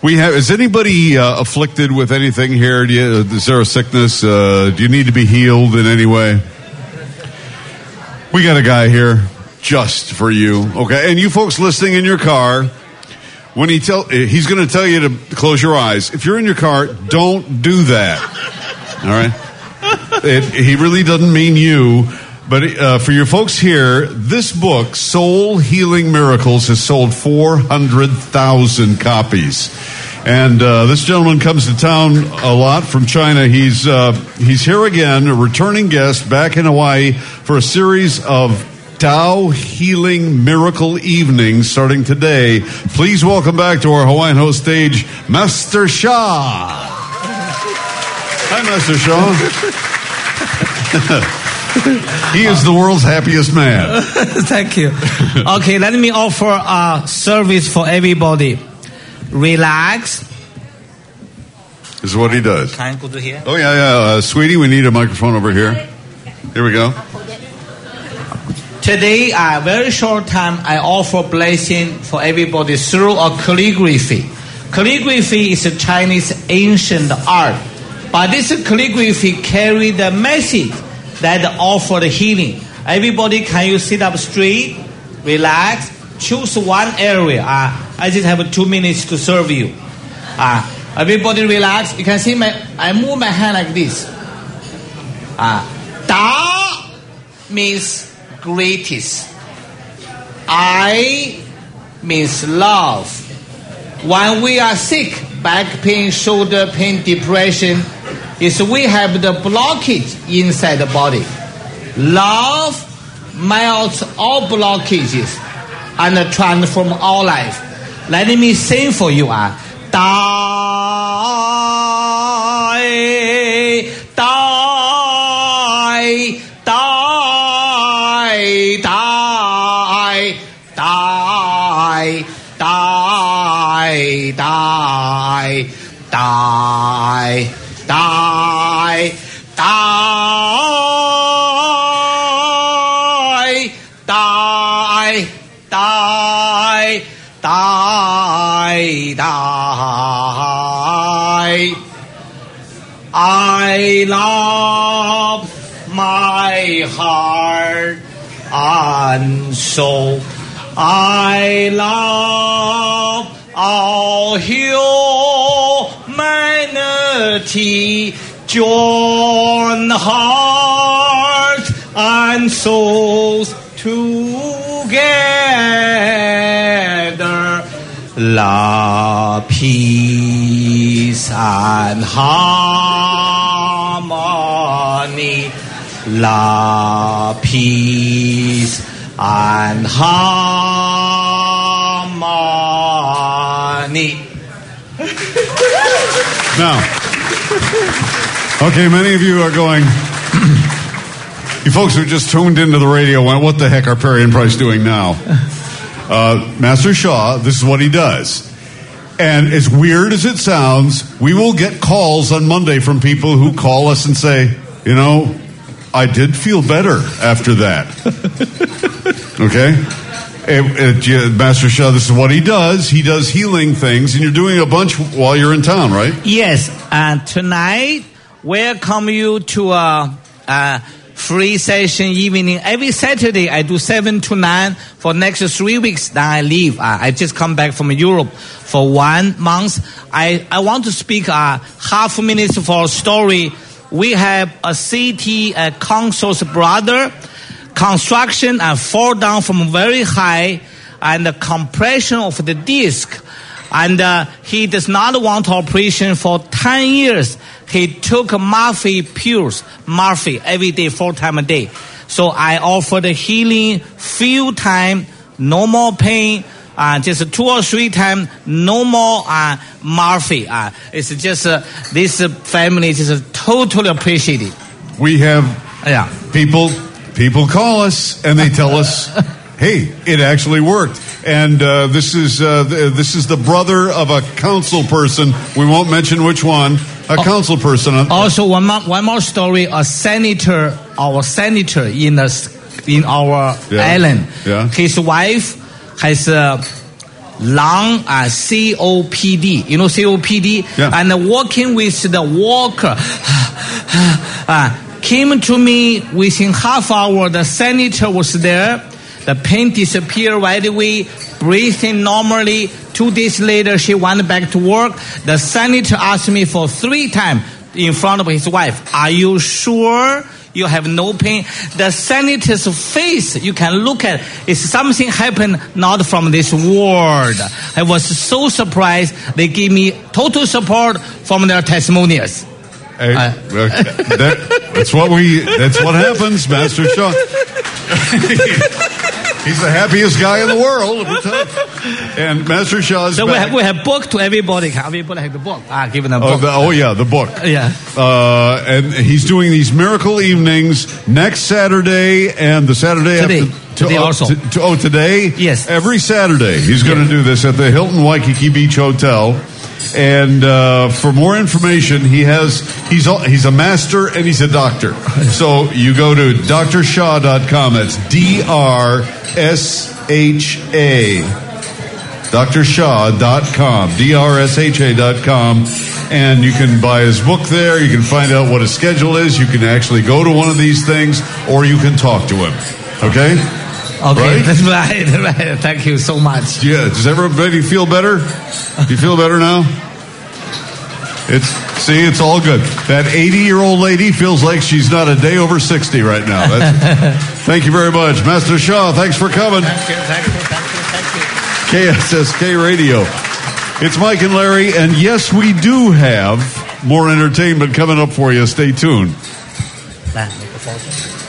Is anybody afflicted with anything here? Is there a sickness? Do you need to be healed in any way? We got a guy here just for you. Okay, and you folks listening in your car, when he's going to tell you to close your eyes. If you're in your car, don't do that. All right. He really doesn't mean you. But for your folks here, this book, Soul Healing Miracles, has sold 400,000 copies. And this gentleman comes to town a lot from China. He's here again, a returning guest back in Hawaii for a series of Tao Healing Miracle Evenings starting today. Please welcome back to our Hawaiian host stage, Master Sha. Hi, Master Sha. He is the world's happiest man. Thank you. Okay, let me offer a service for everybody. Relax. This is what he does. Can I go to here? Oh, yeah. Sweetie, we need a microphone over here. Here we go. Today, very short time, I offer blessing for everybody through a calligraphy. Calligraphy is a Chinese ancient art. But this calligraphy carries the message that offer the healing. Everybody, can you sit up straight, relax, choose one area. I just have 2 minutes to serve you. Everybody relax. You can see I move my hand like this. Da means greatest. I means love. When we are sick, back pain, shoulder pain, depression, is we have the blockage inside the body. Love melts all blockages and transform our life. Let me sing for you. Die, die, die, die, die, die, die, die, die, die, die, die, die. I love my heart and soul. I love all humanity. Join hearts and souls together. Love, peace, and harmony. Love, peace, and harmony. Now, okay, many of you are going, you folks who just tuned into the radio went, what the heck are Perry and Price doing now? Master Sha, this is what he does. And as weird as it sounds, we will get calls on Monday from people who call us and say, you know, I did feel better after that. Okay? Master Sha, this is what he does. He does healing things, and you're doing a bunch while you're in town, right? Yes, and tonight, welcome you to a free session evening. Every Saturday, I do 7 to 9 for next 3 weeks. Then I leave. I just come back from Europe for 1 month. I want to speak half a minute for a story. We have a city council's brother, construction and fall down from very high, and the compression of the disc. And he does not want operation for 10 years. He took morphine pills, morphine every day, 4 times a day. So I offer the healing, few time, no more pain, just 2 or 3 times, no more morphine. It's just this family just totally appreciate it. We have people call us and they tell us, hey, it actually worked. And this is the brother of a council person. We won't mention which one. A council person. Also, one more story. A senator, our senator in our island. Yeah. His wife has lung COPD. You know COPD? Yeah. And working with the walker. Came to me within half hour. The senator was there. The pain disappeared right away. Breathing normally. 2 days later, she went back to work. The senator asked me for 3 times in front of his wife, "Are you sure you have no pain?" The senator's face, you can look at, is something happened not from this world. I was so surprised. They gave me total support from their testimonials. Hey, that's what happens, Master Sha. He's the happiest guy in the world. And Master Sha's so back. we have book to everybody. Everybody have the book. Give them a book. The book. Yeah. And he's doing these miracle evenings next Saturday and the Saturday Today. after. Today also. Today? Yes. Every Saturday. He's going to do this at the Hilton Waikiki Beach Hotel. And for more information, he's a master and he's a doctor. So you go to drsha.com. That's DRSHA. drsha.com. DRSHA.com. And you can buy his book there. You can find out what his schedule is. You can actually go to one of these things, or you can talk to him. Okay? Okay, Right? that's right. Thank you so much. Yeah, does everybody feel better? Do you feel better now? It's all good. That 80-year-old lady feels like she's not a day over 60 right now. Thank you very much. Master Sha, thanks for coming. Thank you. KSSK Radio. It's Mike and Larry, and yes, we do have more entertainment coming up for you. Stay tuned.